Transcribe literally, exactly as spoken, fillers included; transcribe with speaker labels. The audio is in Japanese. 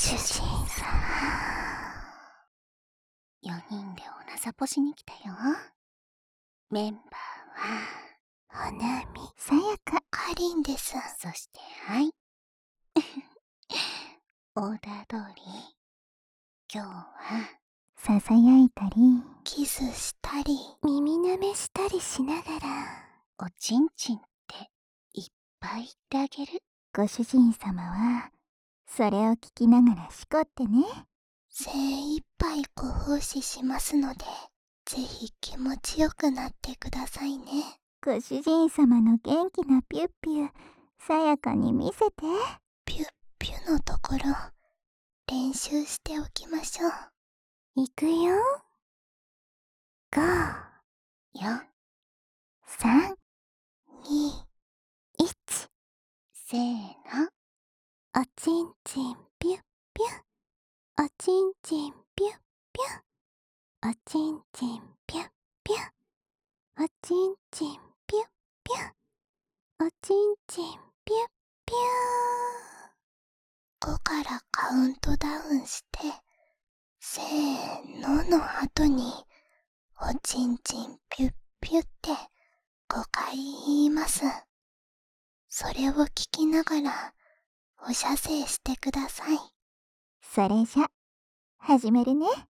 Speaker 1: 主人様。よにんでおなざぽしに来たよ。メンバーは、花見、さやか、かりんです。そして、はい。オーダー通り、今日は、ささやいたり、キスしたり、耳舐めしたりしながら、おちんちんっていっぱい言ってあげる。ご主人様は、それを聞きながらしこってね。精一杯ご奉仕しますので、ぜひ気持ちよくなってくださいね。ご主人様の元気なピュッピュ、さやかに見せて。ピュッピュのところ、練習しておきましょう。いくよ。ご、よん、さん、に、いち。せーの。おちんちんピュッピュ。おちんちんピュッピュ。おちんちんピュッピュ。おちんちんピュッピュ。おちんちんピュッピュー。ごからカウントダウンして、せーのの後に、おちんちんピュッピュってごかい言います。それを聞きながら、お射精してください。それじゃ、始めるね。